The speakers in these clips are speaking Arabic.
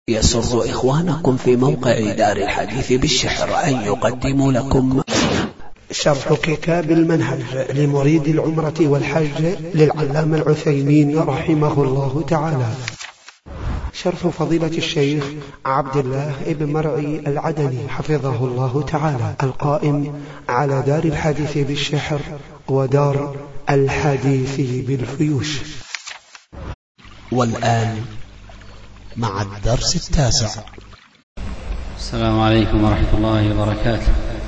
يسر إخوانكم في موقع دار الحديث بالشحر أن يقدموا لكم شرح كتاب المنهج لمريد العمرة والحج للعلامة العثيمين رحمه الله تعالى، شرح فضيلة الشيخ عبد الله بن مرعي العدني حفظه الله تعالى، القائم على دار الحديث بالشحر ودار الحديث بالفيوش. والآن مع الدرس التاسع. السلام عليكم ورحمة الله وبركاته.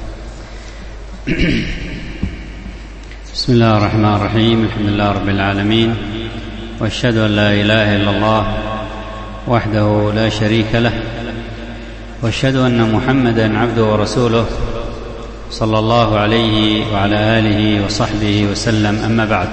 بسم الله الرحمن الرحيم، الحمد لله رب العالمين، وأشهد أن لا إله إلا الله وحده لا شريك له، وأشهد أن محمدا عبده ورسوله صلى الله عليه وعلى آله وصحبه وسلم. أما بعد،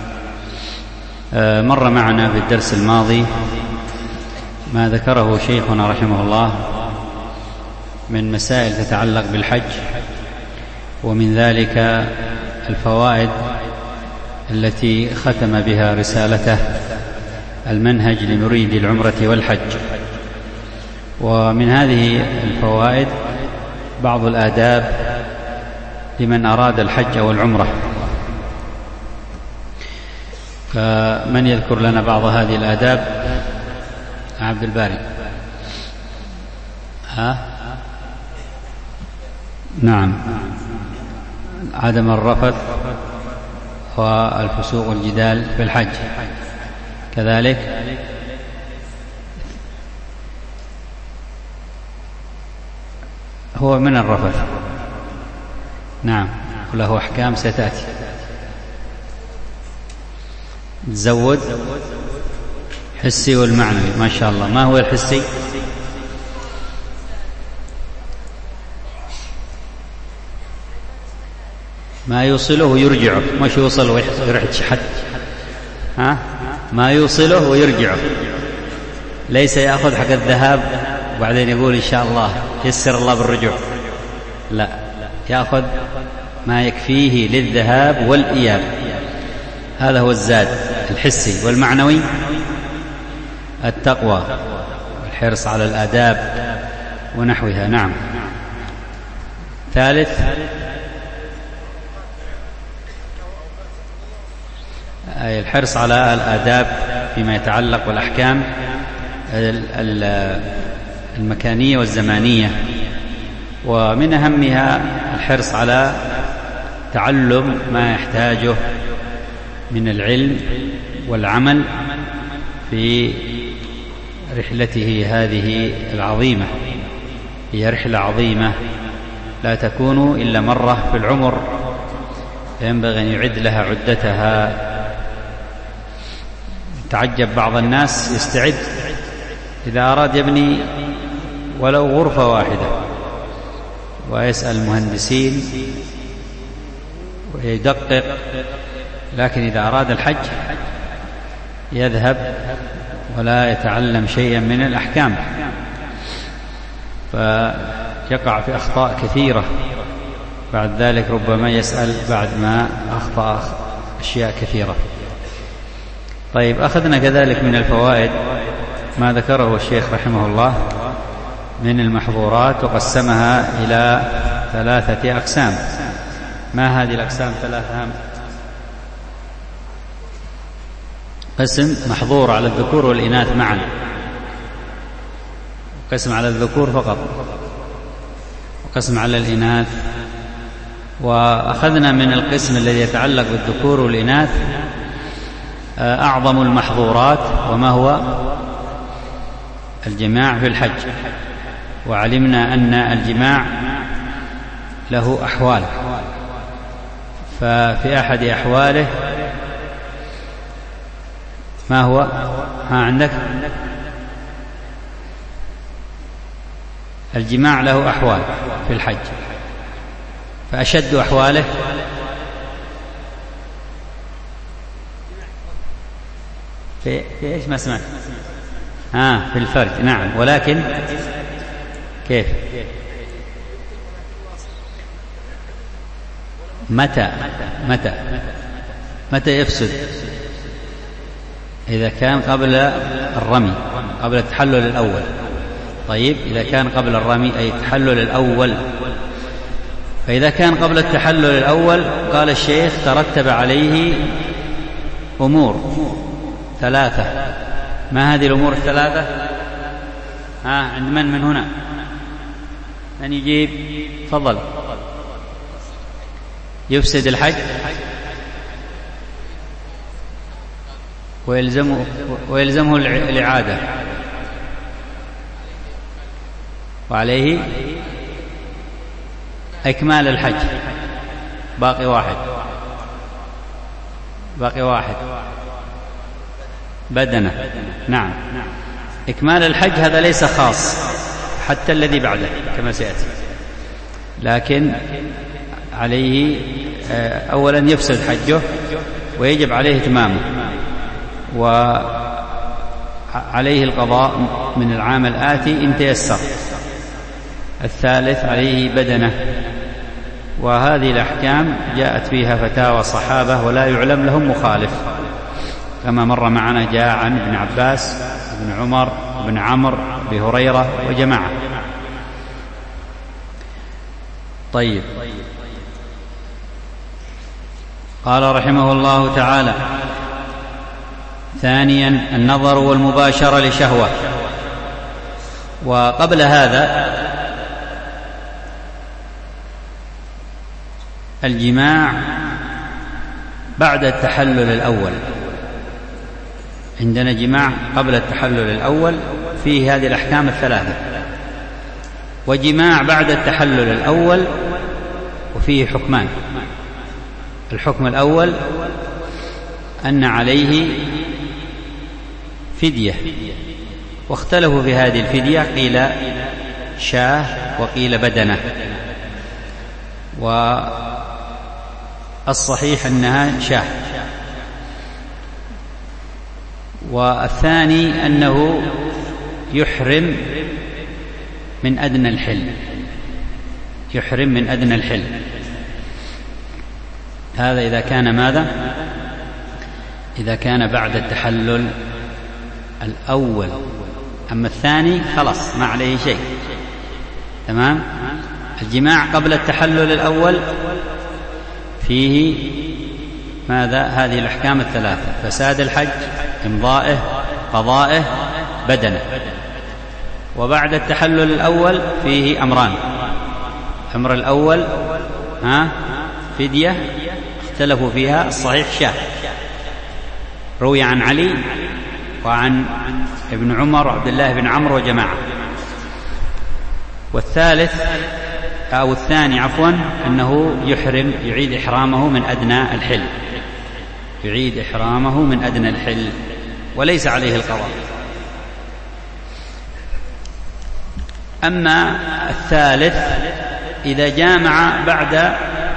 مر معنا في الدرس الماضي ما ذكره شيخنا رحمه الله من مسائل تتعلق بالحج، ومن ذلك الفوائد التي ختم بها رسالته المنهج لمريد العمرة والحج. ومن هذه الفوائد بعض الآداب لمن أراد الحج أو العمرة، فمن يذكر لنا بعض هذه الآداب؟ عبد الباري. نعم، عدم الرفث والفسوق والجدال في الحج، كذلك هو من الرفث، نعم، وله أحكام ستأتي. تزود حسي والمعنوي، ما شاء الله. ما هو الحسي؟ ما يوصله ويرجعه، مش يوصل ويروح يتشحت، ما يوصله ويرجعه، ليس يأخذ حق الذهاب وبعدين يقول إن شاء الله يسر الله بالرجوع، لا، يأخذ ما يكفيه للذهاب والإياب. هذا هو الزاد الحسي. والمعنوي التقوى والحرص على الآداب ونحوها. نعم. ثالث أي الحرص على الآداب فيما يتعلق والأحكام المكانية والزمانية، ومن أهمها الحرص على تعلم ما يحتاجه من العلم والعمل في رحلته هذه العظيمة. هي رحلة عظيمة لا تكون إلا مرة في العمر، فينبغي أن يعد لها عدتها. تعجب بعض الناس يستعد إذا أراد يبني ولو غرفة واحدة ويسأل المهندسين ويدقق، لكن إذا أراد الحج يذهب ولا يتعلم شيئا من الأحكام، فيقع في أخطاء كثيرة. بعد ذلك ربما يسأل بعد ما أخطأ أشياء كثيرة. طيب، أخذنا كذلك من الفوائد ما ذكره الشيخ رحمه الله من المحظورات، وقسمها إلى 3 أقسام. ما هذه الأقسام؟ 3 قسم محظور على الذكور والإناث معا، قسم على الذكور فقط، وقسم على الإناث. وأخذنا من القسم الذي يتعلق بالذكور والإناث أعظم المحظورات، وما هو الجماع في الحج. وعلمنا أن الجماع له أحوال، ففي أحد أحواله ما هو؟ عندك الجماع له أحوال في الحج، فأشد أحواله في إيش؟ ما سمعت. في الفرج، نعم، ولكن كيف؟ متى يفسد؟ إذا كان قبل الرمي، قبل التحلل الأول. طيب إذا كان قبل الرمي أي التحلل الأول، فإذا كان قبل التحلل الأول قال الشيخ ترتب عليه أمور ثلاثة. ما هذه الأمور الثلاثة؟ عند من هنا؟ من يجيب؟ تفضل. يفسد الحج ويلزمه الإعادة، وعليه إكمال الحج. باقي واحد بدنه. نعم، إكمال الحج هذا ليس خاص، حتى الذي بعده كما سيأتي، لكن عليه أولا يفسد حجه ويجب عليه إتمامه، وعليه القضاء من العام الآتي إن تيسر. الثالث عليه بدنه. وهذه الأحكام جاءت فيها فتاوى الصحابة ولا يعلم لهم مخالف، كما مر معنا جاء عن ابن عباس، ابن عمر، ابن عمرو، ابي هريرة وجماعة. طيب، قال رحمه الله تعالى: ثانيا النظر والمباشرة لشهوة. وقبل هذا الجماع بعد التحلل الأول. عندنا جماع قبل التحلل الأول فيه هذه الأحكام الثلاثة، وجماع بعد التحلل الأول وفيه حكمان. الحكم الأول أن عليه فدية، واختلفوا في هذه الفدية، قيل شاة وقيل بدنة، والصحيح أنها شاة. والثاني أنه يحرم من أدنى الحل، يحرم من أدنى الحل. هذا إذا كان ماذا؟ إذا كان بعد التحلل الأول. أما الثاني خلاص ما عليه شيء. تمام؟ الجماع قبل التحلل الأول فيه ماذا؟ هذه الأحكام الثلاثة: فساد الحج، إمضائه، قضائه، بدنه. وبعد التحلل الأول فيه أمران: الأمر الأول فدية، اختلفوا فيها، الصحيح شاة، روي عن علي وعن ابن عمر وعبد الله بن عمرو وجماعة. والثالث أو الثاني عفوا أنه يحرم، يعيد إحرامه من أدنى الحل، يعيد إحرامه من أدنى الحل وليس عليه القضاء. أما الثالث إذا جامع بعد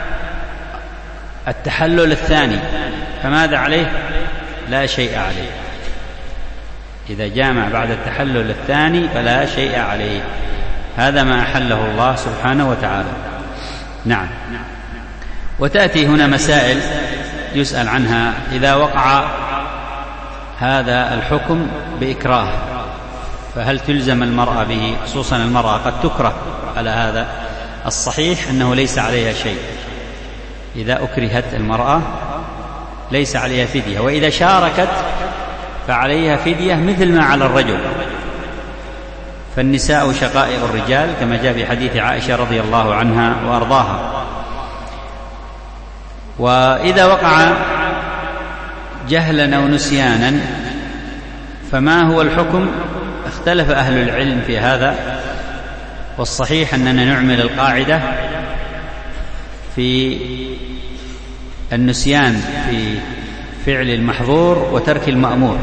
التحلل الثاني فماذا عليه؟ لا شيء عليه. إذا جامع بعد التحلل الثاني فلا شيء عليه. هذا ما أحله الله سبحانه وتعالى. نعم. وتأتي هنا مسائل يسأل عنها: إذا وقع هذا الحكم بإكراه فهل تلزم المرأة به؟ خصوصا المرأة قد تكره على هذا. الصحيح أنه ليس عليها شيء. إذا أكرهت المرأة ليس عليها فدية، وإذا شاركت فعليها فدية مثل ما على الرجل. فالنساء شقائق الرجال كما جاء في حديث عائشة رضي الله عنها وأرضاها. وإذا وقع جهلا أو نسيانا فما هو الحكم؟ اختلف أهل العلم في هذا، والصحيح أننا نعمل القاعدة في النسيان في فعل المحظور وترك المأمور.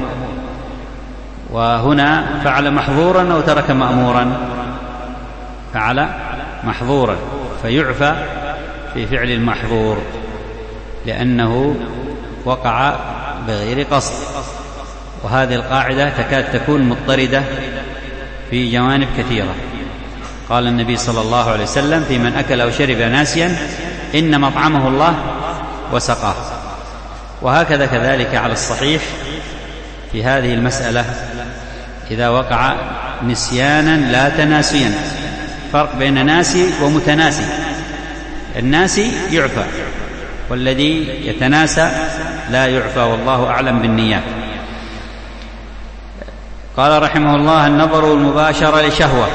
وهنا فعل محظورا أو ترك مأمورا؟ فعل محظورا، فيعفى في فعل المحظور لأنه وقع بغير قصد. وهذه القاعدة تكاد تكون مضطردة في جوانب كثيرة. قال النبي صلى الله عليه وسلم في من أكل أو شرب ناسيا: إن مطعمه الله وسقاه. وهكذا كذلك على الصحيح في هذه المسألة إذا وقع نسيانا لا تناسيا. فرق بين ناسي ومتناسي. الناسي يعفى، والذي يتناسى لا يعفى، والله أعلم بالنيات. قال رحمه الله: النظر المباشر لشهوة،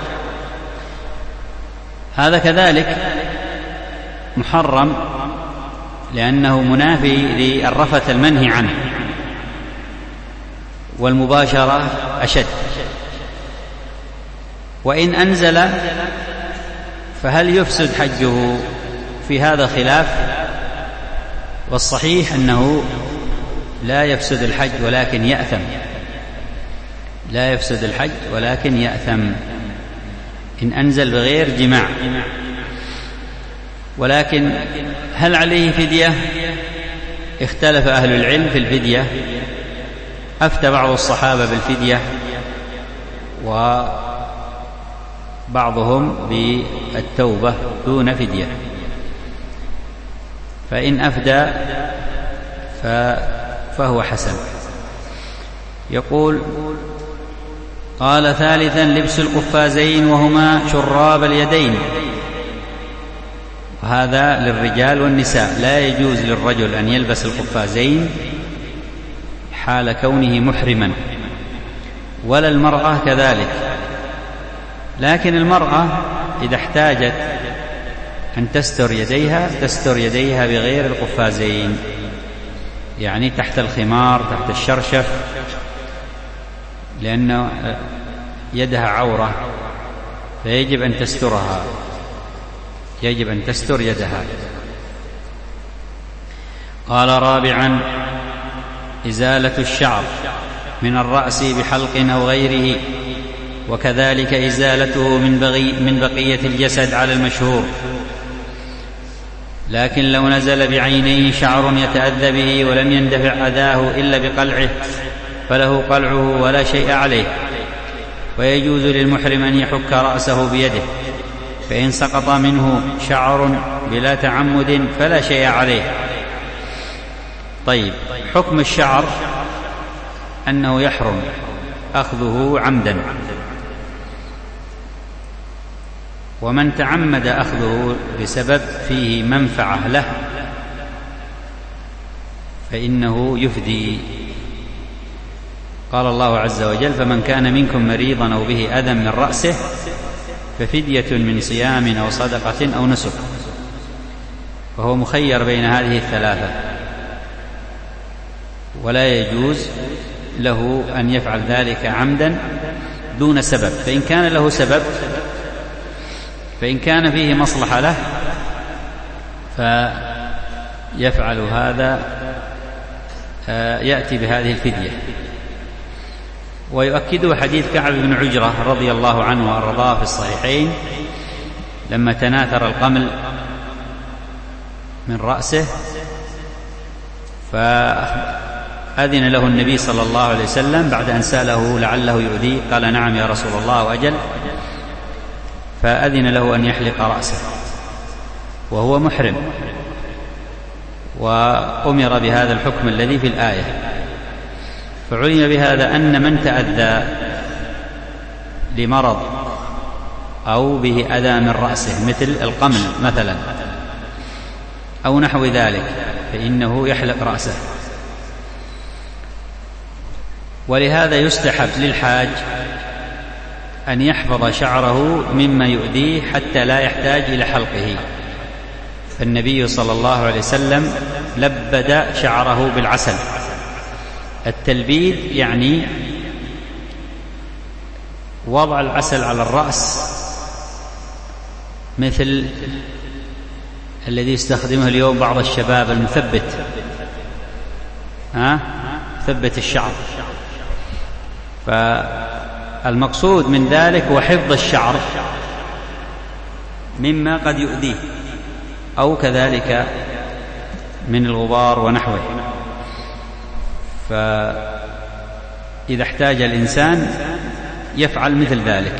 هذا كذلك محرم لأنه منافي للرفث المنهي عنه، والمباشرة أشد. وإن أنزل فهل يفسد حجه؟ في هذا خلاف، والصحيح أنه لا يفسد الحج ولكن يأثم، لا يفسد الحج ولكن يأثم إن أنزل بغير جماع. ولكن هل عليه فدية؟ اختلف أهل العلم في الفدية. أفتى بعض الصحابة بالفدية، وبعضهم بالتوبة دون فدية. فإن أفدى فهو حسن. يقول: قال: ثالثا لبس القفازين وهما شراب اليدين، وهذا للرجال والنساء. لا يجوز للرجل أن يلبس القفازين حال كونه محرما، ولا المرأة كذلك. لكن المرأة إذا احتاجت أن تستر يديها تستر يديها بغير القفازين، يعني تحت الخمار، تحت الشرشف، لأن يدها عورة، فيجب أن تسترها، يجب أن تستر يدها. قال: رابعا إزالة الشعر من الرأس بحلق أو غيره، وكذلك إزالته من بقية الجسد على المشهور. لكن لو نزل بعينيه شعر يتأذى به ولم يندفع أذاه إلا بقلعه فله قلعه ولا شيء عليه. ويجوز للمحرم أن يحك رأسه بيده، فإن سقط منه شعر بلا تعمد فلا شيء عليه. طيب، حكم الشعر أنه يحرم أخذه عمدا، ومن تعمد أخذه بسبب فيه منفعة له فإنه يفدي. قال الله عز وجل: فمن كان منكم مريضا أو به أذى من رأسه ففدية من صيام أو صدقة أو نسك. فهو مخير بين هذه الثلاثة، ولا يجوز له أن يفعل ذلك عمدا دون سبب. فإن كان له سبب، فإن كان فيه مصلحة له فيفعل هذا، يأتي بهذه الفدية. ويؤكده حديث كعب بن عجرة رضي الله عنه وأرضاه في الصحيحين، لما تناثر القمل من رأسه فأذن له النبي صلى الله عليه وسلم بعد أن سأله لعله يؤذيه، قال: نعم يا رسول الله وأجل. فأذن له أن يحلق رأسه وهو محرم، وأمر بهذا الحكم الذي في الآية. فعلم بهذا أن من تأذى لمرض أو به أذى من رأسه مثل القمل مثلا أو نحو ذلك فإنه يحلق رأسه. ولهذا يستحب للحاج أن يحفظ شعره مما يؤذيه حتى لا يحتاج إلى حلقه. فالنبي صلى الله عليه وسلم لبد شعره بالعسل. التلبيد يعني وضع العسل على الرأس، مثل الذي يستخدمه اليوم بعض الشباب، المثبت، ثبت الشعر. فالمقصود من ذلك هو حفظ الشعر مما قد يؤذيه، أو كذلك من الغبار ونحوه. فإذا احتاج الإنسان يفعل مثل ذلك،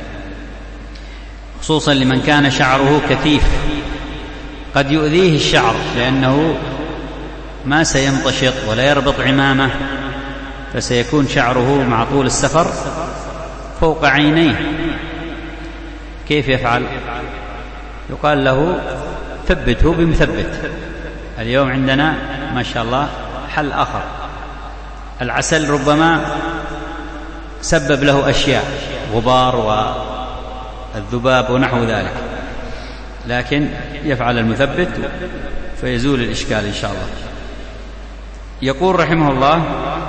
خصوصا لمن كان شعره كثيف، قد يؤذيه الشعر لأنه ما سيمتشط ولا يربط عمامة، فسيكون شعره مع طول السفر فوق عينيه كيف يفعل؟ يقال له ثبته بمثبت. اليوم عندنا ما شاء الله حل آخر، العسل ربما سبب له أشياء، غبار والذباب ونحو ذلك، لكن يفعل المثبت فيزول الإشكال إن شاء الله. يقول رحمه الله: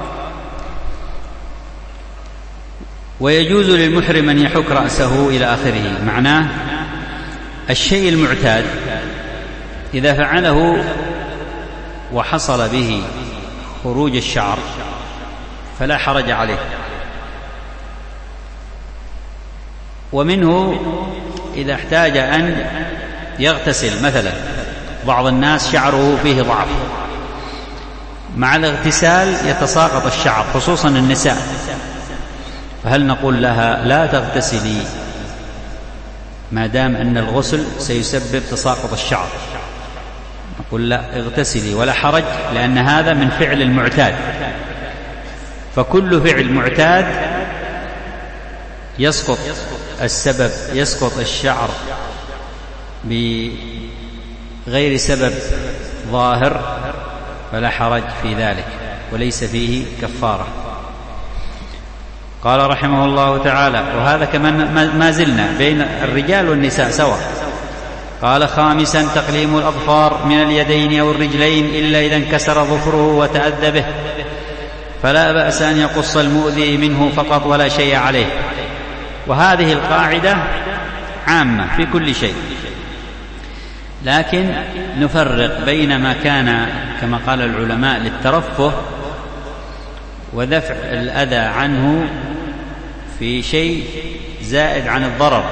ويجوز للمحرم أن يحك رأسه إلى آخره. معناه الشيء المعتاد إذا فعله وحصل به خروج الشعر فلا حرج عليه. ومنه إذا احتاج أن يغتسل، مثلا بعض الناس شعره فيه ضعف، مع الاغتسال يتساقط الشعر خصوصا النساء، فهل نقول لها لا تغتسلي ما دام أن الغسل سيسبب تساقط الشعر؟ نقول لا، اغتسلي ولا حرج، لأن هذا من فعل المعتاد، فكل فعل معتاد يسقط السبب، يسقط الشعر بغير سبب ظاهر، فلا حرج في ذلك وليس فيه كفارة. قال رحمه الله تعالى: وهذا كمان ما زلنا بين الرجال والنساء سواء. قال: خامسا تقليم الأظفار من اليدين أو الرجلين إلا إذا انكسر ظفره وتأذى به، فلا بأس أن يقص المؤذي منه فقط ولا شيء عليه. وهذه القاعدة عامة في كل شيء، لكن نفرق بين ما كان كما قال العلماء للترفه ودفع الأذى عنه في شيء زائد عن الضرر،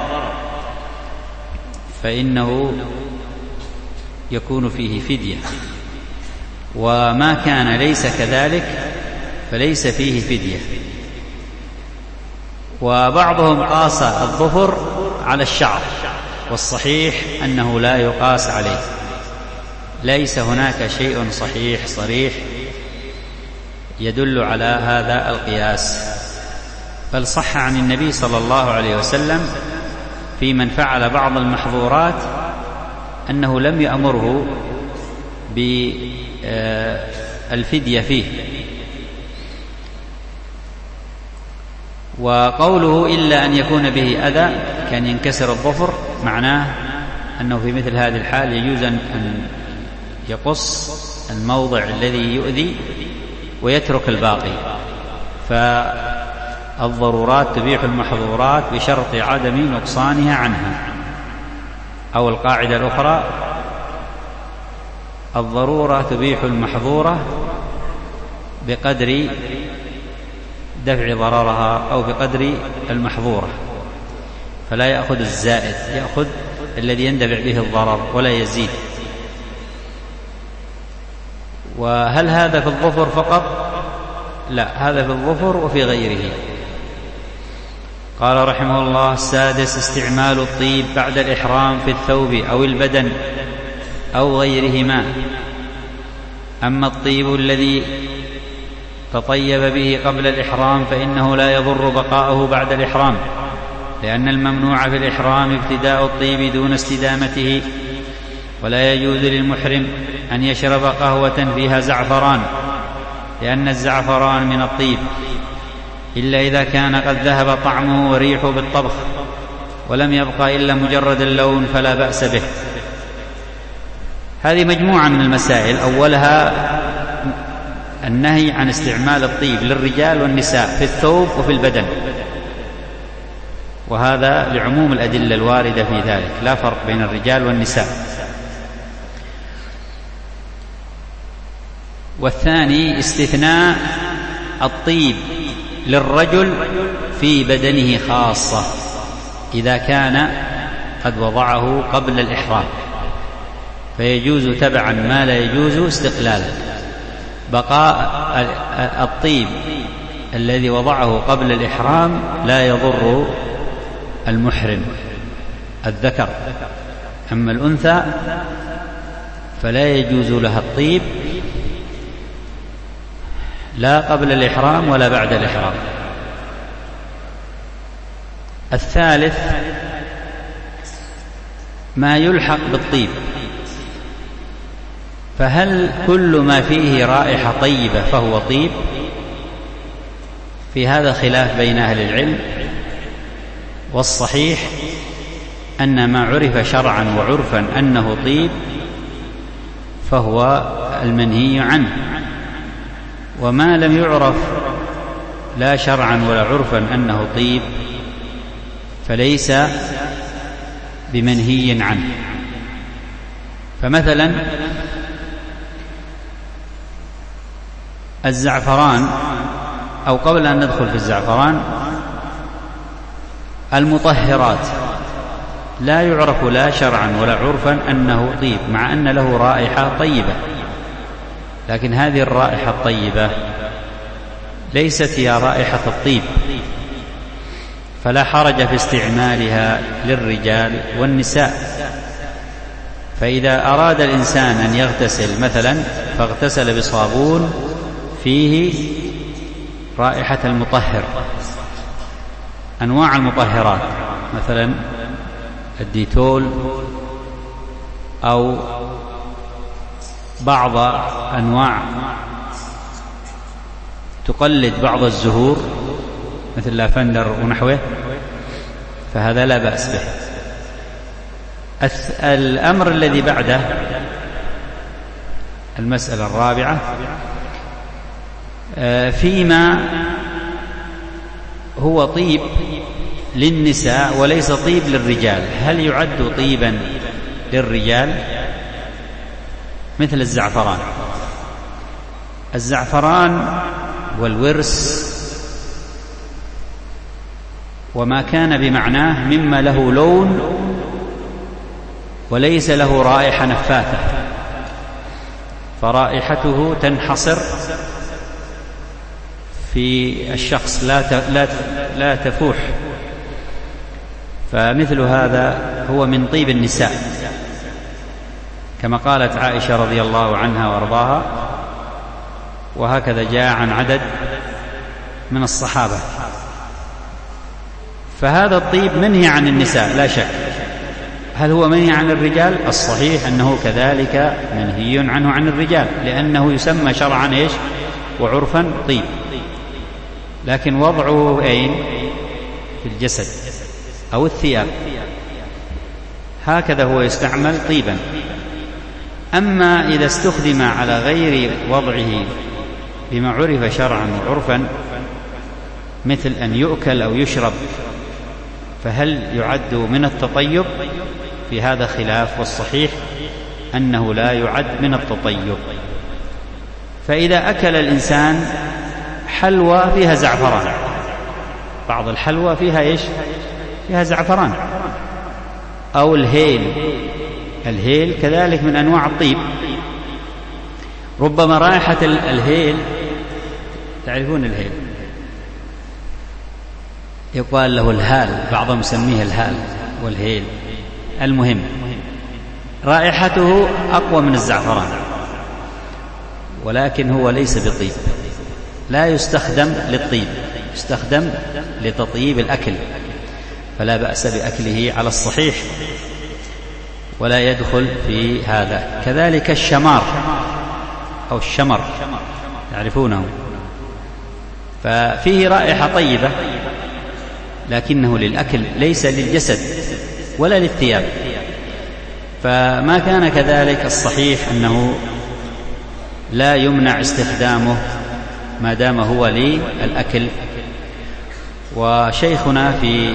فإنه يكون فيه فدية، وما كان ليس كذلك فليس فيه فدية. وبعضهم قاس الظفر على الشعر، والصحيح أنه لا يقاس عليه، ليس هناك شيء صحيح صريح يدل على هذا القياس، بل صح عن النبي صلى الله عليه وسلم في من فعل بعض المحظورات أنه لم يأمره بالفدية فيه. وقوله إلا أن يكون به أذى كان ينكسر الظفر، معناه أنه في مثل هذه الحال يجوز أن يقص الموضع الذي يؤذي ويترك الباقي، فالضرورات تبيح المحظورات بشرط عدم نقصانها عنها. أو القاعدة الأخرى: الضرورة تبيح المحظورة بقدر دفع ضررها أو بقدر المحظورة، فلا يأخذ الزائد، يأخذ الذي يندفع به الضرر ولا يزيد. وهل هذا في الظفر فقط؟ لا، هذا في الظفر وفي غيره. قال رحمه الله: السادس استعمال الطيب بعد الإحرام في الثوب أو البدن أو غيرهما. أما الطيب الذي تطيب به قبل الإحرام فإنه لا يضر بقاءه بعد الإحرام، لأن الممنوع في الإحرام ابتداء الطيب دون استدامته، ولا يجوز للمحرم أن يشرب قهوة فيها زعفران، لأن الزعفران من الطيب، إلا إذا كان قد ذهب طعمه وريحه بالطبخ ولم يبقى إلا مجرد اللون فلا بأس به. هذه مجموعة من المسائل، أولها النهي عن استعمال الطيب للرجال والنساء في الثوب وفي البدن، وهذا لعموم الأدلة الواردة في ذلك، لا فرق بين الرجال والنساء. والثاني استثناء الطيب للرجل في بدنه خاصة إذا كان قد وضعه قبل الإحرام، فيجوز تبعا ما لا يجوز استقلالا. بقاء الطيب الذي وضعه قبل الإحرام لا يضر المحرم الذكر، أما الأنثى فلا يجوز لها الطيب لا قبل الإحرام ولا بعد الإحرام. الثالث ما يلحق بالطيب، فهل كل ما فيه رائحة طيبة فهو طيب؟ في هذا خلاف بين أهل العلم، والصحيح أن ما عرف شرعا وعرفا أنه طيب فهو المنهي عنه، وما لم يعرف لا شرعا ولا عرفا أنه طيب فليس بمنهي عنه. فمثلا الزعفران، أو قبل أن ندخل في الزعفران، المطهرات لا يعرف لا شرعا ولا عرفا أنه طيب، مع أن له رائحة طيبة، لكن هذه الرائحة الطيبة ليست هي رائحة الطيب، فلا حرج في استعمالها للرجال والنساء. فإذا أراد الإنسان أن يغتسل مثلا فاغتسل بصابون فيه رائحة المطهر، أنواع المطهرات مثلا الديتول أو بعض أنواع تقلد بعض الزهور مثل لافندر ونحوه، فهذا لا بأس به. الأمر الذي بعده المسألة الرابعة فيما هو طيب للنساء وليس طيب للرجال، هل يعد طيبا للرجال؟ مثل الزعفران والورس وما كان بمعناه مما له لون وليس له رائحة نفاثة، فرائحته تنحصر في الشخص لا تفوح، فمثل هذا هو من طيب النساء، كما قالت عائشة رضي الله عنها وارضاها، وهكذا جاء عن عدد من الصحابة. فهذا الطيب منهي عن النساء لا شك. هل هو منهي عن الرجال؟ الصحيح أنه كذلك منهي عنه عن الرجال، لأنه يسمى شرعا إيش وعرفا طيب، لكن وضعه أين؟ في الجسد أو الثياب، هكذا هو يستعمل طيبا. أما إذا استخدم على غير وضعه بما عرف شرعا وعرفا مثل أن يؤكل أو يشرب، فهل يعد من التطيب؟ في هذا خلاف، والصحيح أنه لا يعد من التطيب. فإذا أكل الإنسان حلوى فيها زعفران، بعض الحلوى فيها إيش؟ فيها زعفران، أو الهيل كذلك من أنواع الطيب، ربما رائحة الهيل، تعرفون الهيل يقال له الهال، بعضهم يسميه الهال والهيل، المهم رائحته أقوى من الزعفران، ولكن هو ليس بطيب، لا يستخدم للطيب، يستخدم لتطيب الأكل، فلا بأس بأكله على الصحيح ولا يدخل في هذا. كذلك الشمار أو الشمر تعرفونه، ففيه رائحة طيبة لكنه للأكل ليس للجسد ولا للثياب، فما كان كذلك الصحيح أنه لا يمنع استخدامه ما دام هو للأكل. وشيخنا في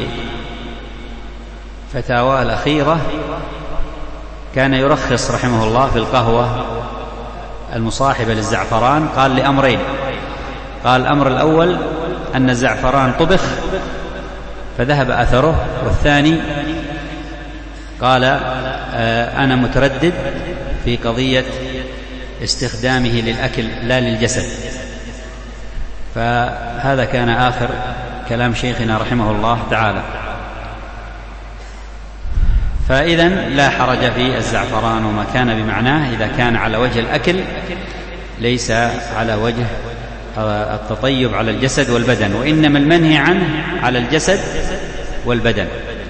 فتاواه الأخيرة كان يرخص رحمه الله في القهوة المصاحبة للزعفران، قال لأمرين، قال الأمر الأول أن الزعفران طبخ فذهب أثره، والثاني قال أنا متردد في قضية استخدامه للأكل لا للجسد. فهذا كان آخر كلام شيخنا رحمه الله تعالى. فإذا لا حرج في الزعفران وما كان بمعناه إذا كان على وجه الأكل، ليس على وجه التطيب على الجسد والبدن، وإنما المنهي عنه على الجسد والبدن.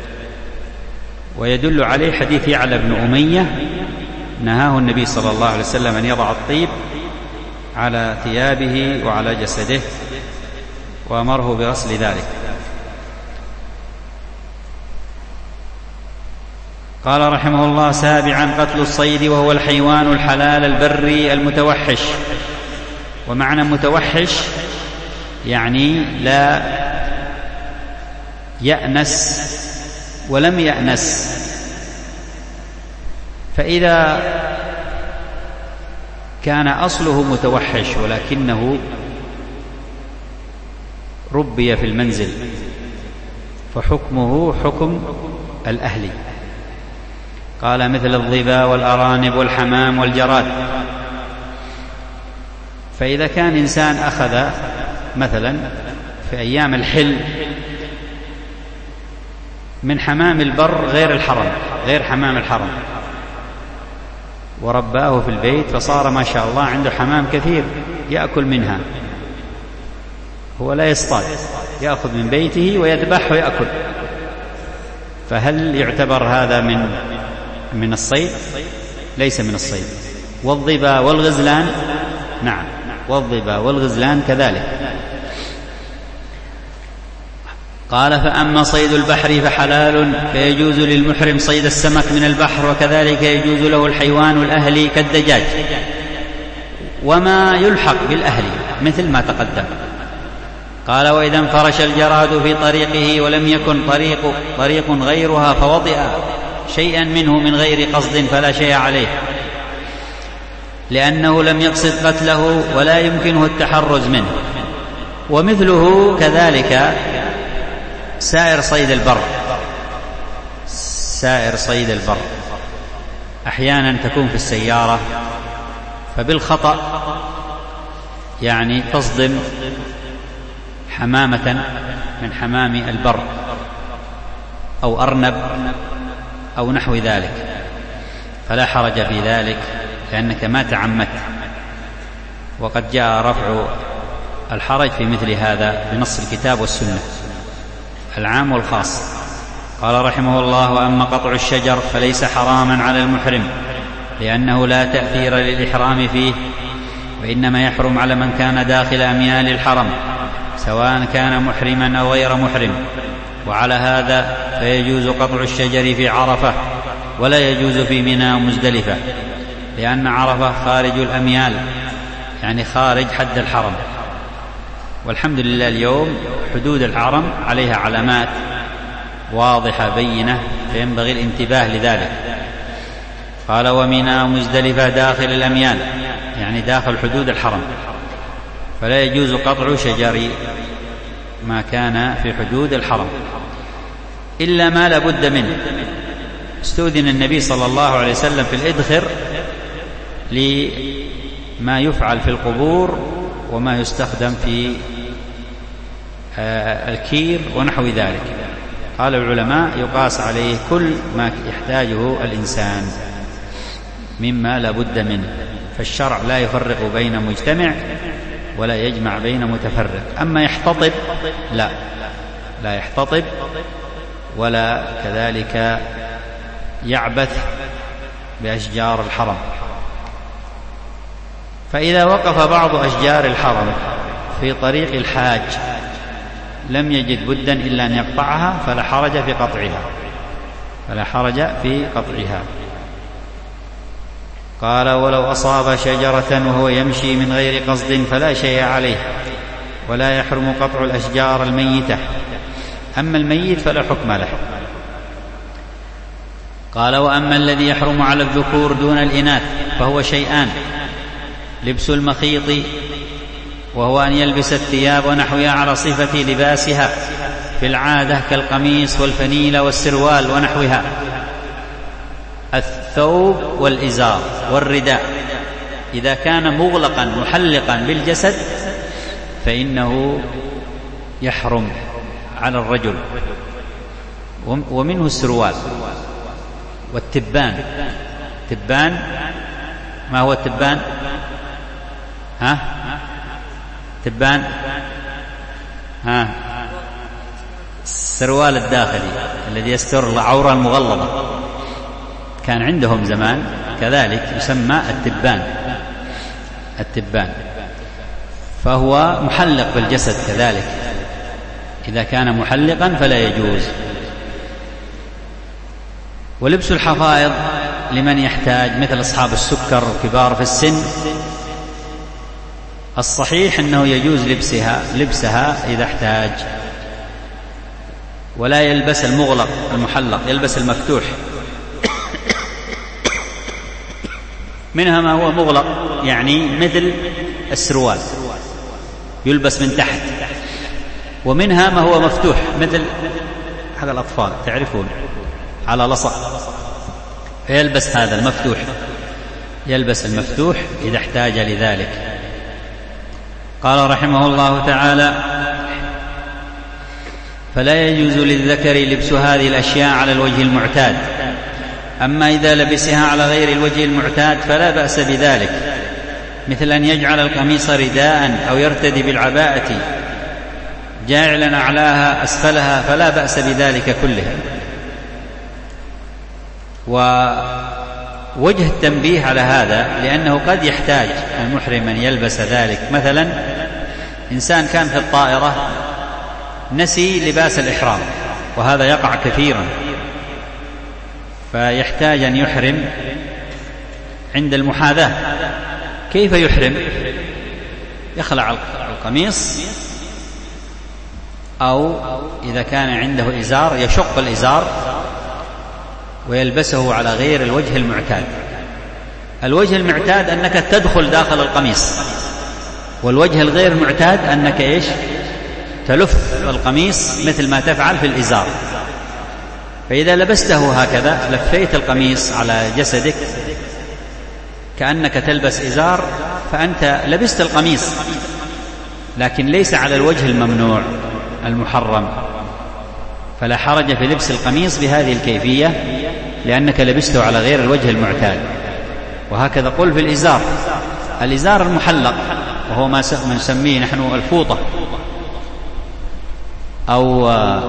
ويدل عليه حديث يعلى بن أمية نهاه النبي صلى الله عليه وسلم أن يضع الطيب على ثيابه وعلى جسده، وأمره بغسل ذلك. قال رحمه الله: سابعا قتل الصيد، وهو الحيوان الحلال البري المتوحش. ومعنى متوحش يعني لا يأنس ولم يأنس. فإذا كان أصله متوحش ولكنه ربي في المنزل فحكمه حكم الأهلي. قال: مثل الظباء والأرانب والحمام والجراد. فإذا كان إنسان أخذ مثلا في أيام الحل من حمام البر غير الحرم، غير حمام الحرم، ورباه في البيت فصار ما شاء الله عنده حمام كثير يأكل منها، هو لا يصطاد، يأخذ من بيته ويذبح ويأكل، فهل يعتبر هذا من الصيد؟ ليس من الصيد. والظباء والغزلان، نعم، والظباء والغزلان كذلك. قال: فأما صيد البحر فحلال، فيجوز للمحرم صيد السمك من البحر، وكذلك يجوز له الحيوان الأهلي كالدجاج وما يلحق بالأهلي مثل ما تقدم. قال: وإذا انفرش الجراد في طريقه ولم يكن طريق غيرها فوطئ شيئا منه من غير قصد فلا شيء عليه، لأنه لم يقصد قتله ولا يمكنه التحرز منه. ومثله كذلك سائر صيد البر. سائر صيد البر أحيانا تكون في السيارة فبالخطأ يعني تصدم حمامة من حمام البر أو أرنب أو نحو ذلك، فلا حرج في ذلك لأنك ما تعمدت، وقد جاء رفع الحرج في مثل هذا بنص الكتاب والسنة العام والخاص. قال رحمه الله: وأما قطع الشجر فليس حراما على المحرم، لأنه لا تأثير للإحرام فيه، وإنما يحرم على من كان داخل أميال الحرم سواء كان محرما أو غير محرم. وعلى هذا فيجوز قطع الشجر في عرفة ولا يجوز في منى ومزدلفة، لأن عرفة خارج الأميال يعني خارج حد الحرم. والحمد لله اليوم حدود الحرم عليها علامات واضحة بينة، فينبغي الانتباه لذلك. قال: ومنى ومزدلفة داخل الأميال يعني داخل حدود الحرم، فلا يجوز قطع شجر ما كان في حدود الحرم إلا ما لا بد منه. استؤذن النبي صلى الله عليه وسلم في الإدخر لما يفعل في القبور وما يستخدم في الكير ونحو ذلك. قال العلماء: يقاس عليه كل ما يحتاجه الإنسان مما لا بد منه، فالشرع لا يفرق بين مجتمع ولا يجمع بين متفرق. أما يحتطب لا يحتطب، ولا كذلك يعبث بأشجار الحرم. فإذا وقف بعض أشجار الحرم في طريق الحاج لم يجد بدا إلا أن يقطعها فلا حرج في قطعها. قال: ولو أصاب شجرة وهو يمشي من غير قصد فلا شيء عليه، ولا يحرم قطع الأشجار الميتة، أما الميت فلا حكم له. قال: وأما الذي يحرم على الذكور دون الإناث فهو شيئان: لبس المخيط، وهو أن يلبس الثياب ونحوها على صفة لباسها في العادة كالقميص والفنيلة والسروال ونحوها، الثوب والإزار والرداء. إذا كان مغلقا محلقا بالجسد فإنه يحرم على الرجل. ومنه السروال والتبان. تبان، ما هو التبان؟ تبان السروال الداخلي الذي يستر العورة المغلظة، كان عندهم زمان كذلك يسمى التبان، فهو محلق بالجسد كذلك، إذا كان محلقا فلا يجوز. ولبس الحفائض لمن يحتاج مثل أصحاب السكر وكبار في السن، الصحيح أنه يجوز لبسها إذا احتاج، ولا يلبس المغلق المحلق، يلبس المفتوح. منها ما هو مغلق يعني مثل السروال يلبس من تحت، ومنها ما هو مفتوح مثل هذا الأطفال تعرفون على لصق، يلبس هذا المفتوح، يلبس المفتوح إذا احتاج لذلك. قال رحمه الله تعالى: فلا يجوز للذكر لبس هذه الأشياء على الوجه المعتاد، أما إذا لبسها على غير الوجه المعتاد فلا بأس بذلك، مثل أن يجعل القميص رداء أو يرتدي بالعباءة جاعلا أعلاها أسفلها، فلا بأس بذلك كله. ووجه التنبيه على هذا لأنه قد يحتاج المحرم أن يلبس ذلك. مثلا إنسان كان في الطائرة نسي لباس الإحرام، وهذا يقع كثيرا، فيحتاج أن يحرم عند المحاذاة. كيف يحرم؟ يخلع القميص، أو إذا كان عنده إزار يشق الإزار ويلبسه على غير الوجه المعتاد. الوجه المعتاد أنك تدخل داخل القميص، والوجه الغير المعتاد أنك إيش؟ تلف القميص مثل ما تفعل في الإزار. فإذا لبسته هكذا لفيت القميص على جسدك كأنك تلبس إزار، فأنت لبست القميص لكن ليس على الوجه الممنوع المحرم، فلا حرج في لبس القميص بهذه الكيفية لأنك لبسته على غير الوجه المعتاد. وهكذا قل في الإزار المحلق، وهو ما نسميه نحن الفوطة، أو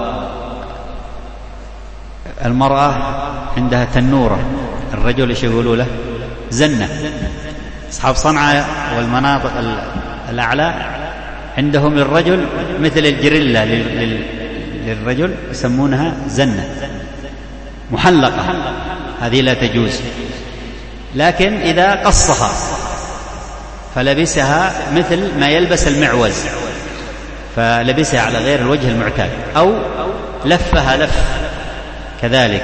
المرأة عندها تنورة، الرجل ايش يقولوا له؟ زنة. أصحاب صنعاء والمناطق الأعلى عندهم للرجل مثل الجريلا للرجل يسمونها زنة محلقة، هذه لا تجوز. لكن إذا قصها فلبسها مثل ما يلبس المعوز، فلبسها على غير الوجه المعتاد، أو لفها لف كذلك،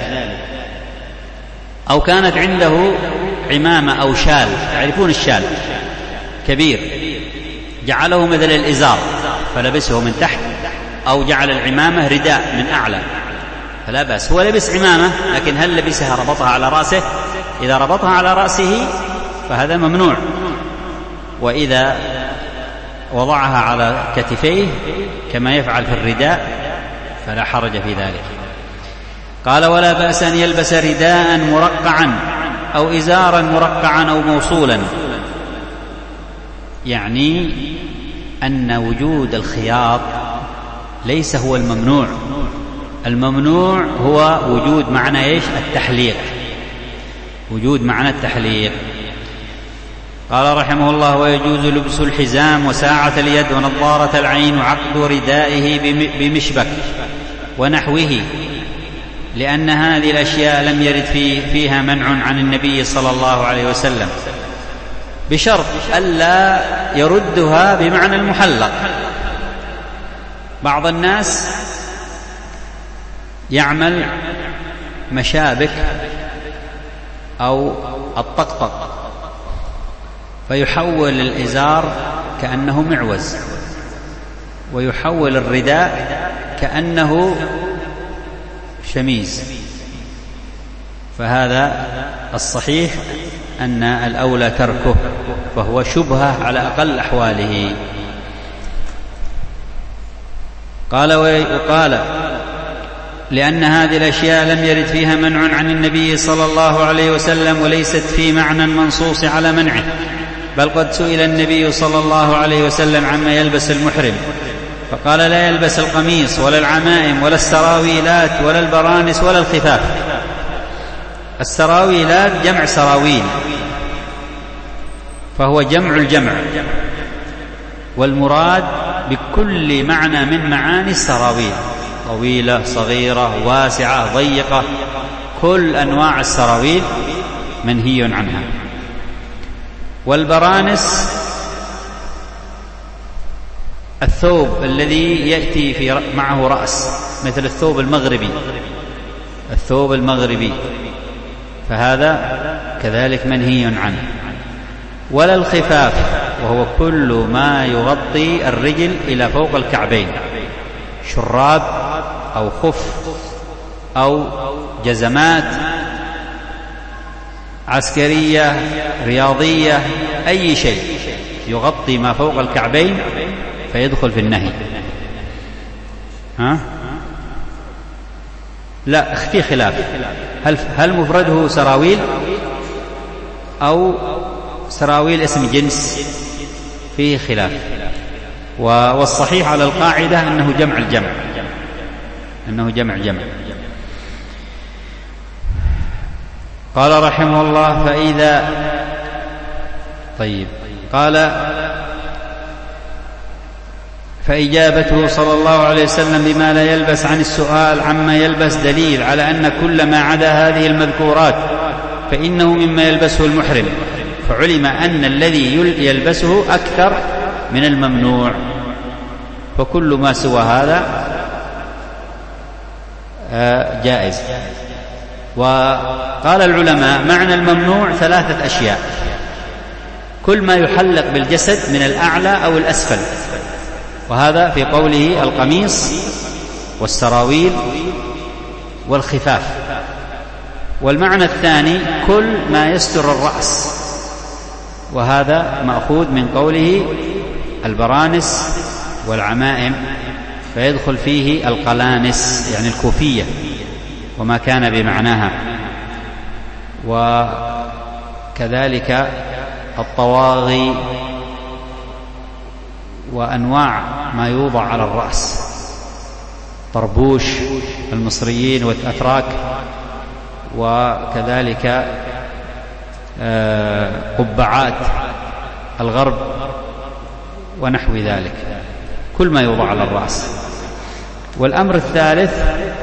أو كانت عنده عمامة أو شال، تعرفون الشال كبير، جعله مثل الإزار فلبسه من تحت، أو جعل العمامة رداء من أعلى، فلا بأس. هو لبس عمامة لكن هل لبسها ربطها على رأسه؟ إذا ربطها على رأسه فهذا ممنوع، وإذا وضعها على كتفيه كما يفعل في الرداء فلا حرج في ذلك. قال: ولا بأس أن يلبس رداء مرقعا أو إزارا مرقعا أو موصولا، يعني أن وجود الخياط ليس هو الممنوع، الممنوع هو وجود معنى إيش؟ التحليق، وجود معنى التحليق. قال رحمه الله: ويجوز لبس الحزام وساعة اليد ونظارة العين وعقد ردائه بمشبك ونحوه، لأن هذه الأشياء لم يرد فيها منع عن النبي صلى الله عليه وسلم، بشرط ألا يردها بمعنى المحلق. بعض الناس يعمل مشابك أو الطقطق فيحول الإزار كأنه معوز، ويحول الرداء كأنه شميز، فهذا الصحيح أن الأولى تركه، فهو شبهة على أقل أحواله. قال لأن هذه الأشياء لم يرد فيها منع عن النبي صلى الله عليه وسلم، وليست في معنى المنصوص على منعه، بل قد سئل النبي صلى الله عليه وسلم عما يلبس المحرم فقال لا يلبس القميص ولا العمائم ولا السراويلات ولا البرانس ولا الخفاف. السراويلات جمع سراويل، فهو جمع الجمع، والمراد بكل معنى من معاني السراويل، طويلة صغيرة واسعة ضيقة، كل أنواع السراويل منهي عنها. والبرانس الثوب الذي يأتي معه رأس، مثل الثوب المغربي، الثوب المغربي، فهذا كذلك منهي عنه. ولا الخفاف، وهو كل ما يغطي الرجل إلى فوق الكعبين، شراب أو خف أو جزمات عسكرية رياضية، أي شيء يغطي ما فوق الكعبين فيدخل في النهي. لا، في خلاف، هل مفرده سراويل أو سراويل اسم جنس؟ فيه خلاف، والصحيح على القاعدة أنه جمع الجمع، أنه جمع الجمع. قال رحمه الله فإذا قال فإجابته صلى الله عليه وسلم بما لا يلبس عن السؤال عما يلبس دليل على أن كل ما عدا هذه المذكورات فإنه مما يلبسه المحرم، فعلم أن الذي يلبسه أكثر من الممنوع، فكل ما سوى هذا جائز. وقال العلماء معنى الممنوع 3 أشياء: كل ما يحلق بالجسد من الأعلى أو الأسفل، وهذا في قوله القميص والسراويل والخفاف. والمعنى الثاني كل ما يستر الرأس، وهذا مأخوذ من قوله البرانس والعمائم، فيدخل فيه القلانس يعني الكوفية وما كان بمعناها، وكذلك الطواغي وأنواع ما يوضع على الرأس، طربوش المصريين والأتراك، وكذلك قبعات الغرب ونحو ذلك، كل ما يوضع على الرأس. والأمر الثالث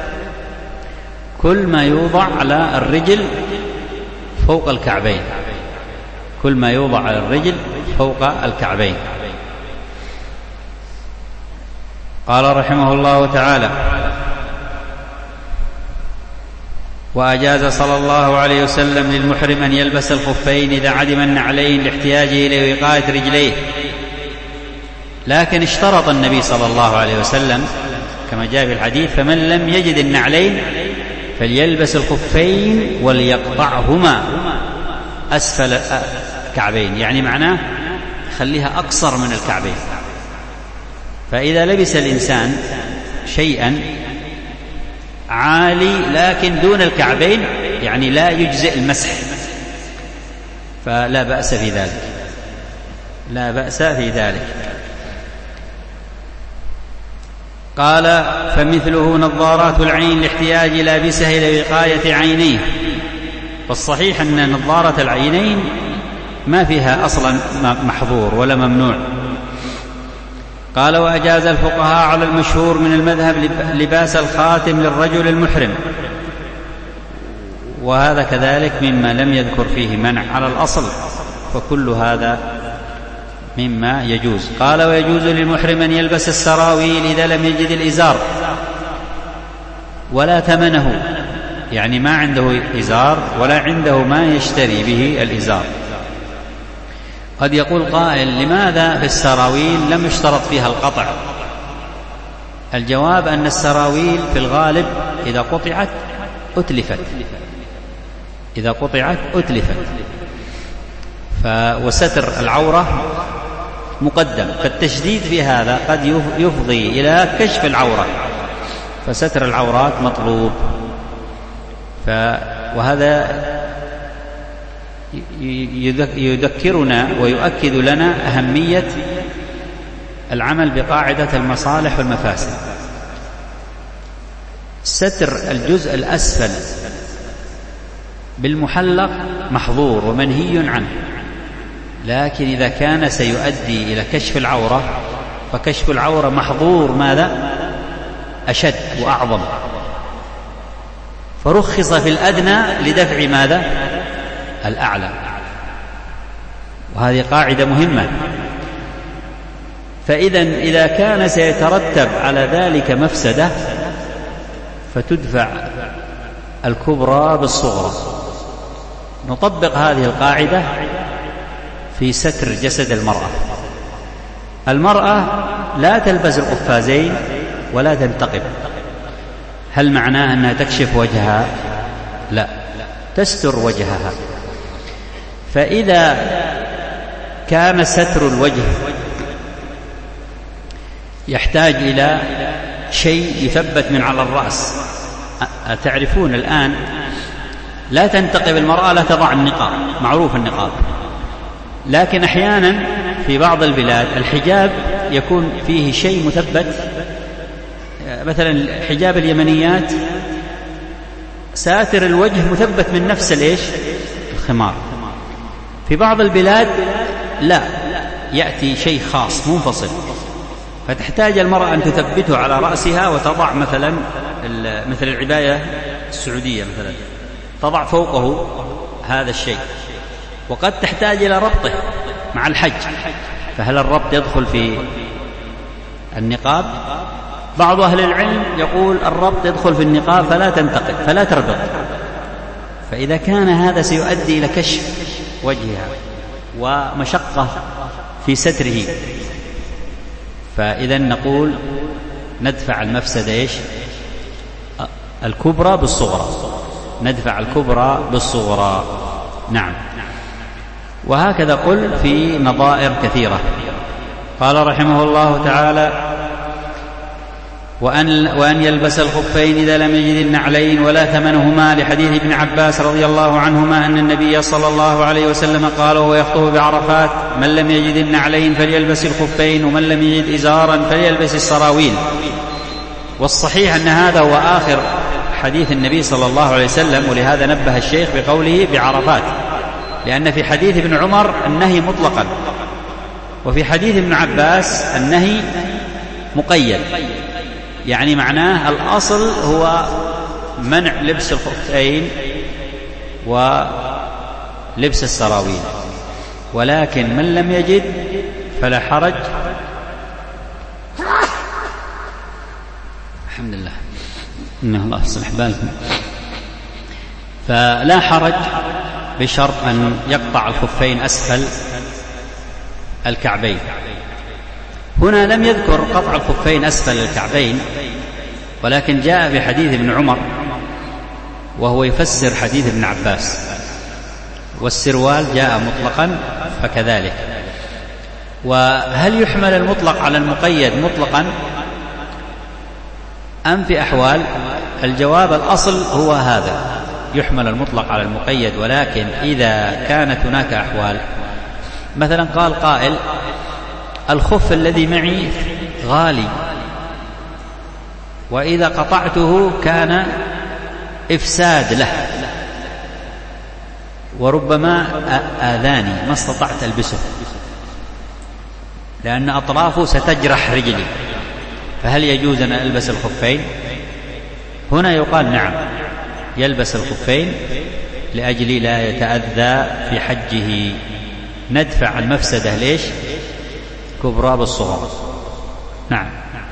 كل ما يوضع على الرجل فوق الكعبين، كل ما يوضع على الرجل فوق الكعبين. قال رحمه الله تعالى وأجاز صلى الله عليه وسلم للمحرم أن يلبس الخفين إذا عدم النعلين لاحتياجه إلى وقاية رجليه، لكن اشترط النبي صلى الله عليه وسلم كما جاء في الحديث: فمن لم يجد النعلين فليلبس الخفين وليقطعهما أسفل الكعبين، يعني معناه خليها أقصر من الكعبين. فإذا لبس الإنسان شيئا عالي لكن دون الكعبين، يعني لا يجزئ المسح، فلا بأس في ذلك، لا بأس في ذلك. قال: فمثله نظارات العين لاحتياج لابسه إلى وقاية عينيه. والصحيح أن نظارة العينين ما فيها أصلا محظور ولا ممنوع. قال: وأجاز الفقهاء على المشهور من المذهب لباس الخاتم للرجل المحرم، وهذا كذلك مما لم يذكر فيه منع على الأصل، فكل هذا مما يجوز. قال: ويجوز للمحرم أن يلبس السراويل إذا لم يجد الإزار ولا ثمنه، يعني ما عنده إزار ولا عنده ما يشتري به الإزار. قد يقول قائل: لماذا في السراويل لم يشترط فيها القطع؟ الجواب أن السراويل في الغالب إذا قطعت أتلفت، إذا قطعت أتلفت، وستر العورة مقدم، فالتشديد في هذا قد يفضي إلى كشف العورة، فستر العورات مطلوب. وهذا يذكرنا ويؤكد لنا أهمية العمل بقاعدة المصالح والمفاسد. ستر الجزء الأسفل بالمحلق محظور ومنهي عنه، لكن إذا كان سيؤدي إلى كشف العورة فكشف العورة محظور ماذا؟ أشد وأعظم، فرخص في الأدنى لدفع ماذا؟ الأعلى. وهذه قاعدة مهمة. إذا كان سيترتب على ذلك مفسدة فتدفع الكبرى بالصغرى. نطبق هذه القاعدة في ستر جسد المرأة. المرأة لا تلبس القفازين ولا تنتقب. هل معناه أنها تكشف وجهها؟ لا، تستر وجهها. فإذا كان ستر الوجه يحتاج إلى شيء يثبت من على الرأس. تعرفون الآن لا تنتقب المرأة، لا تضع النقاب، معروف النقاب، لكن أحيانا في بعض البلاد الحجاب يكون فيه شيء مثبت، مثلا حجاب اليمنيات ساتر الوجه مثبت من نفس الخمار. في بعض البلاد لا، يأتي شيء خاص منفصل، فتحتاج المرأة أن تثبته على رأسها وتضع مثل العباية السعودية مثلا، تضع فوقه هذا الشيء، وقد تحتاج إلى ربطه مع الحج. فهل الربط يدخل في النقاب؟ بعض أهل العلم يقول الربط يدخل في النقاب فلا تنتقب، فلا تربط. فإذا كان هذا سيؤدي إلى كشف وجهها ومشقة في ستره، فإذا نقول ندفع المفسدة الكبرى بالصغرى، ندفع الكبرى بالصغرى. نعم. وهكذا قل في نظائر كثيرة. قال رحمه الله تعالى: وأن يلبس الخفين إذا لم يجد النعلين ولا ثمنهما، لحديث ابن عباس رضي الله عنهما أن النبي صلى الله عليه وسلم قال وهو يخطب بعرفات: من لم يجد النعلين فليلبس الخفين، ومن لم يجد إزارا فليلبس السراويل. والصحيح أن هذا هو آخر حديث النبي صلى الله عليه وسلم، ولهذا نبه الشيخ بقوله بعرفات، لأن في حديث ابن عمر النهي مطلقا، وفي حديث ابن عباس النهي مقيد، يعني معناه الأصل هو منع لبس الخفين ولبس السراويل، ولكن من لم يجد فلا حرج. الحمد لله إن الله يصلح بالكم. فلا حرج بشرط أن يقطع الخفين أسفل الكعبين. هنا لم يذكر قطع الخفين أسفل الكعبين، ولكن جاء في حديث ابن عمر وهو يفسر حديث ابن عباس، والسروال جاء مطلقا فكذلك. وهل يحمل المطلق على المقيد مطلقا أم في أحوال؟ الجواب الأصل هو هذا، يحمل المطلق على المقيد، ولكن إذا كانت هناك أحوال، مثلا قال قائل: الخف الذي معي غالي، وإذا قطعته كان إفساد له، وربما آذاني ما استطعت ألبسه لأن أطرافه ستجرح رجلي، فهل يجوز أن ألبس الخفين؟ هنا يقال نعم، يلبس الخفين لأجل لا يتأذى في حجه. ندفع المفسدة ليش؟ كبرى بالصغرى. نعم.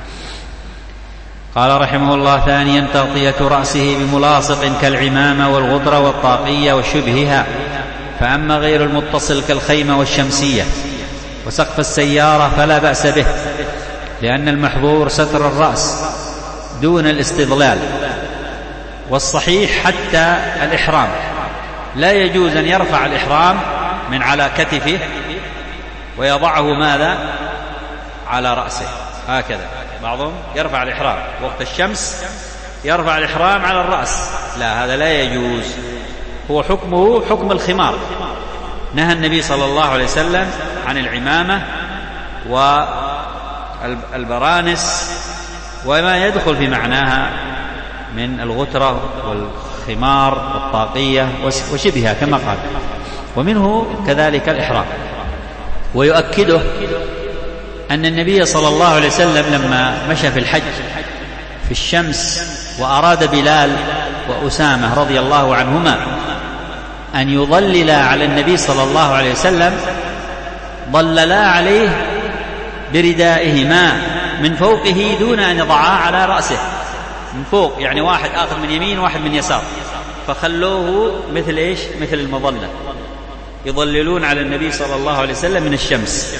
قال رحمه الله: ثانيا تغطية رأسه بملاصق كالعمامة والغطرة والطاقية وشبهها. فأما غير المتصل كالخيمة والشمسية وسقف السيارة فلا بأس به، لأن المحظور ستر الرأس دون الاستظلال. والصحيح حتى الإحرام لا يجوز أن يرفع الإحرام من على كتفه ويضعه ماذا؟ على رأسه هكذا. بعضهم يرفع الإحرام وقت الشمس، يرفع الإحرام على الرأس، لا، هذا لا يجوز. هو حكمه حكم الخمار. نهى النبي صلى الله عليه وسلم عن العمامة البرانس وما يدخل في معناها من الغترة والخمار والطاقية وشبهها كما قال، ومنه كذلك الإحرام. ويؤكده أن النبي صلى الله عليه وسلم لما مشى في الحج في الشمس وأراد بلال وأسامة رضي الله عنهما أن يظللا على النبي صلى الله عليه وسلم، ظللا عليه بردائهما من فوقه دون أن يضعا على رأسه، من فوق يعني واحد آخر من يمين واحد من يسار، فخلوه مثل إيش؟ مثل المظلة، يظللون على النبي صلى الله عليه وسلم من الشمس.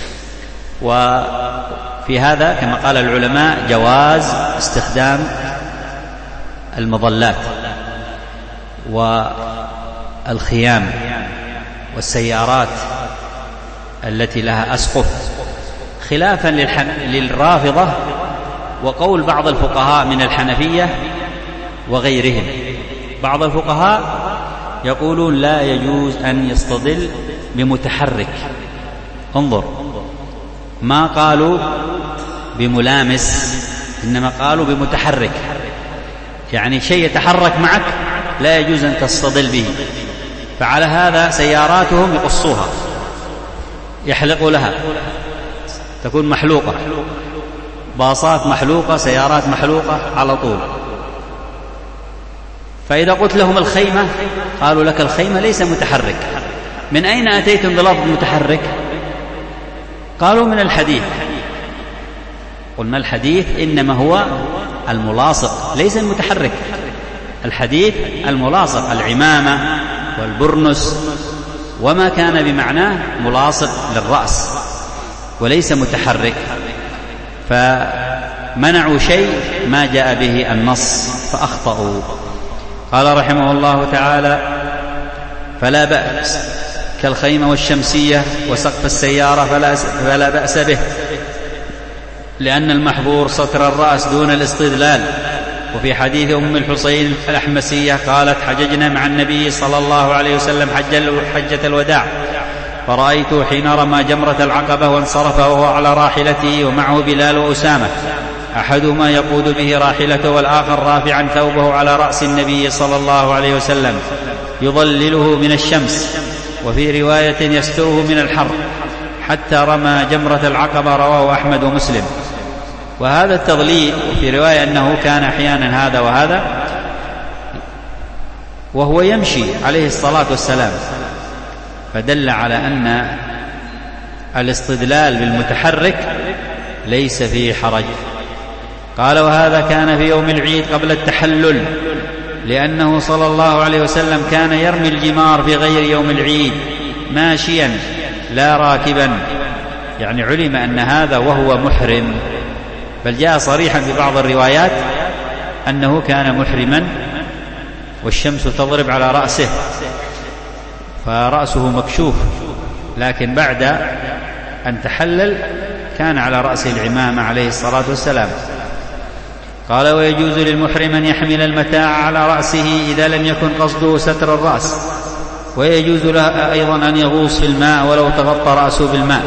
وفي هذا كما قال العلماء جواز استخدام المظلات والخيام والسيارات التي لها أسقف، خلافا للرافضة وقول بعض الفقهاء من الحنفية وغيرهم. بعض الفقهاء يقولون لا يجوز أن يستظل بمتحرك، انظر ما قالوا بملامس إنما قالوا بمتحرك، يعني شيء يتحرك معك لا يجوز أن تستظل به. فعلى هذا سياراتهم يقصوها، يحلقوا لها، تكون محلوقة، باصات محلوقة، سيارات محلوقة على طول. فإذا قلت لهم الخيمة قالوا لك الخيمة ليس متحرك. من أين أتيتم بلفظ متحرك؟ قالوا من الحديث. قلنا الحديث إنما هو الملاصق ليس المتحرك، الحديث الملاصق، العمامة والبرنس وما كان بمعناه ملاصق للرأس وليس متحرك، فمنعوا شيء ما جاء به النص فأخطأوا. قال رحمه الله تعالى: فلا بأس كالخيمة والشمسية وسقف السيارة فلا بأس به، لأن المحظور ستر الرأس دون الاستظلال. وفي حديث أم الحسين الأحمسية قالت: حججنا مع النبي صلى الله عليه وسلم حجة الوداع، فرأيته حين رمى جمرة العقبة وانصرف وهو على راحلته ومعه بلال وأسامة، أحدهما يقود به راحلته والآخر رافعا ثوبه على رأس النبي صلى الله عليه وسلم يظلله من الشمس، وفي رواية يستره من الحر، حتى رمى جمرة العقبة. رواه أحمد ومسلم. وهذا التضليل وفي رواية أنه كان أحيانا هذا وهذا، وهو يمشي عليه الصلاة والسلام، فدل على أن الاستدلال بالمتحرك ليس فيه حرج. قال: وهذا كان في يوم العيد قبل التحلل، لأنه صلى الله عليه وسلم كان يرمي الجمار في غير يوم العيد ماشيا لا راكبا، يعني علم أن هذا وهو محرم، بل جاء صريحا في بعض الروايات أنه كان محرما والشمس تضرب على رأسه فرأسه مكشوف، لكن بعد أن تحلل كان على رأسه العمامة عليه الصلاة والسلام. قال: ويجوز للمحرم أن يحمل المتاع على رأسه إذا لم يكن قصده ستر الرأس، ويجوز له أيضا أن يغوص في الماء ولو تغطى رأسه بالماء،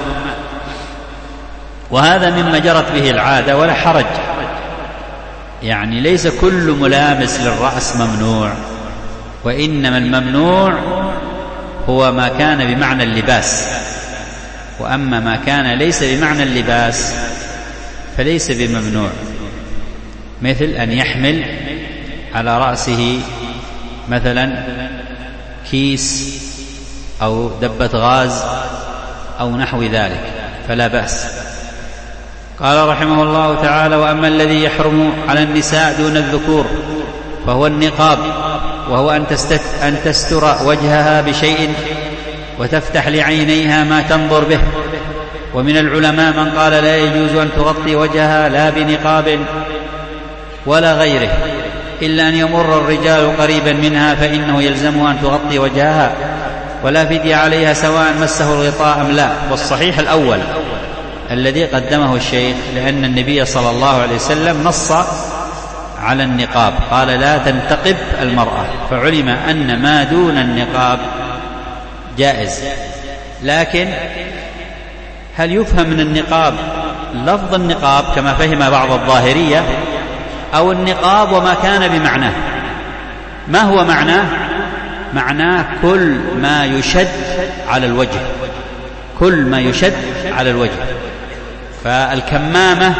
وهذا مما جرت به العادة ولا حرج، يعني ليس كل ملامس للرأس ممنوع، وإنما الممنوع هو ما كان بمعنى اللباس، وأما ما كان ليس بمعنى اللباس فليس بممنوع، مثل أن يحمل على رأسه مثلا كيس أو دبة غاز أو نحو ذلك فلا بأس. قال رحمه الله تعالى: وأما الذي يحرم على النساء دون الذكور فهو النقاب، وهو أن تستر وجهها بشيء وتفتح لعينيها ما تنظر به. ومن العلماء من قال لا يجوز أن تغطي وجهها لا بنقاب ولا غيره، إلا أن يمر الرجال قريبا منها فإنه يلزمها أن تغطي وجهها، ولا فدية عليها سواء مسه الغطاء أم لا. والصحيح الأول الذي قدمه الشيخ، لأن النبي صلى الله عليه وسلم نص على النقاب، قال: لا تنتقب المرأة، فعلم أن ما دون النقاب جائز. لكن هل يفهم من النقاب لفظ النقاب كما فهم بعض الظاهرية، أو النقاب وما كان بمعناه. ما هو معناه؟ معناه كل ما يشد على الوجه، كل ما يشد على الوجه. فالكمامة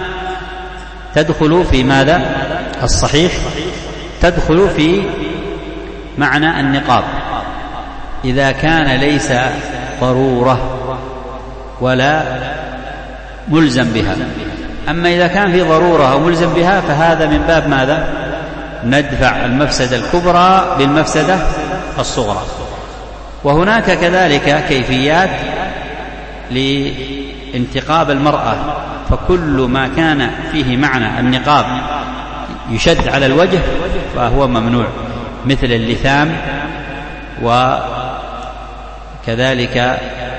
تدخل في ماذا؟ الصحيح تدخل في معنى النقاب إذا كان ليس ضرورة ولا ملزم بها. أما إذا كان في ضرورة أو ملزم بها فهذا من باب ماذا؟ ندفع المفسدة الكبرى بالمفسدة الصغرى. وهناك كذلك كيفيات لانتقاب المرأة، فكل ما كان فيه معنى النقاب يشد على الوجه فهو ممنوع، مثل اللثام وكذلك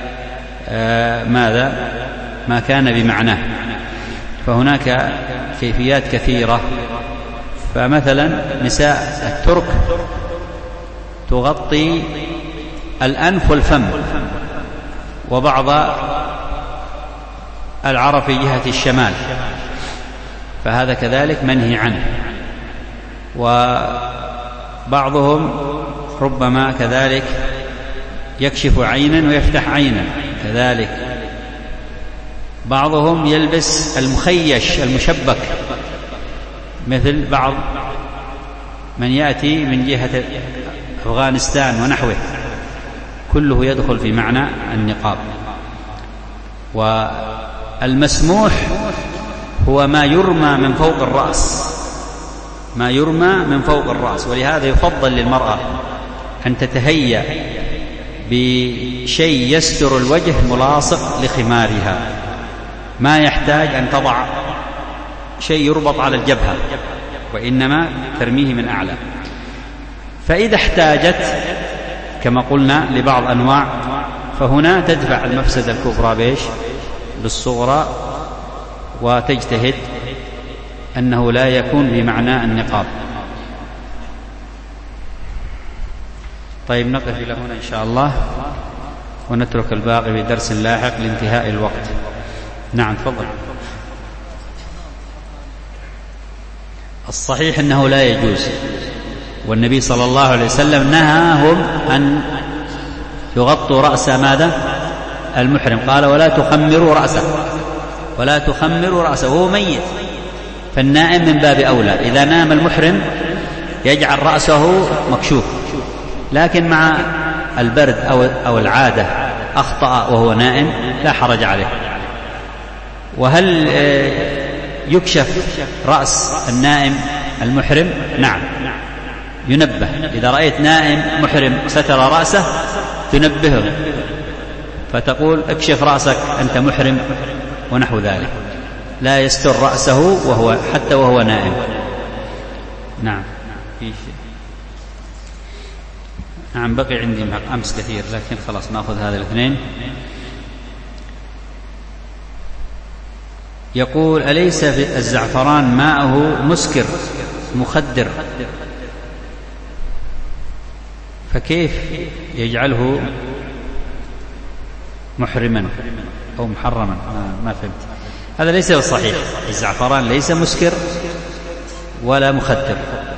ما كان بمعناه. فهناك كيفيات كثيرة. فمثلا نساء الترك تغطي الأنف والفم، وبعض العرب في جهة الشمال، فهذا كذلك منهي عنه. وبعضهم ربما كذلك يكشف عينا ويفتح عينا كذلك. بعضهم يلبس المخيش المشبك، مثل بعض من يأتي من جهة أفغانستان ونحوه، كله يدخل في معنى النقاب. والمسموح هو ما يرمى من فوق الرأس، ما يرمى من فوق الرأس. ولهذا يفضل للمرأة أن تتهيأ بشيء يستر الوجه ملاصق لخمارها، ما يحتاج أن تضع شيء يربط على الجبهة، وإنما ترميه من أعلى. فإذا احتاجت كما قلنا لبعض أنواع، فهنا تدفع المفسدة الكبرى بإيش؟ بالصغرى، وتجتهد أنه لا يكون بمعنى النقاب. طيب نقف إلى هنا إن شاء الله، ونترك الباقي بدرس لاحق لانتهاء الوقت. نعم تفضل. الصحيح أنه لا يجوز، والنبي صلى الله عليه وسلم نهاهم أن يغطوا رأس ماذا؟ المحرم. قال ولا تخمروا رأسه، ولا تخمروا رأسه وهو ميت. فالنائم من باب أولى، إذا نام المحرم يجعل رأسه مكشوف، لكن مع البرد أو العادة أخطأ وهو نائم لا حرج عليه. وهل يكشف رأس النائم المحرم؟ نعم ينبه. إذا رأيت نائم محرم ستر رأسه تنبهه، فتقول اكشف رأسك أنت محرم ونحو ذلك. لا يستر رأسه حتى وهو نائم. نعم نعم بقي عندي أمس كثير، لكن خلاص نأخذ هذا الاثنين. يقول أليس في الزعفران ماءه مسكر مخدر، فكيف يجعله محرما أو محرما؟ ما فهمت. هذا ليس بالصحيح. الزعفران ليس مسكر ولا مخدر.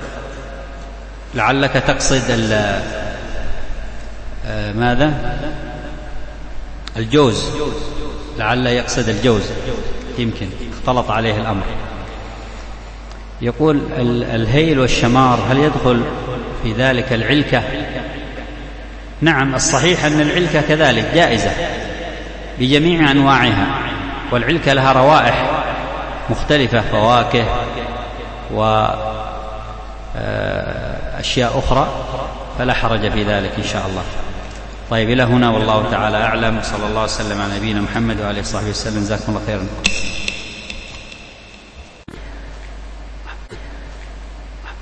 لعلك تقصد ماذا؟ الجوز، لعل يقصد الجوز، يمكن اختلط عليه الأمر. يقول الهيل والشمار هل يدخل في ذلك العلكة؟ نعم الصحيح أن العلكة كذلك جائزة بجميع أنواعها، والعلكة لها روائح مختلفة، فواكه وأشياء أخرى، فلا حرج في ذلك إن شاء الله. طيب إلى هنا والله تعالى أعلم، صلى الله وسلم على نبينا محمد وآله وصحبه وسلم. جزاكم الله خيرا.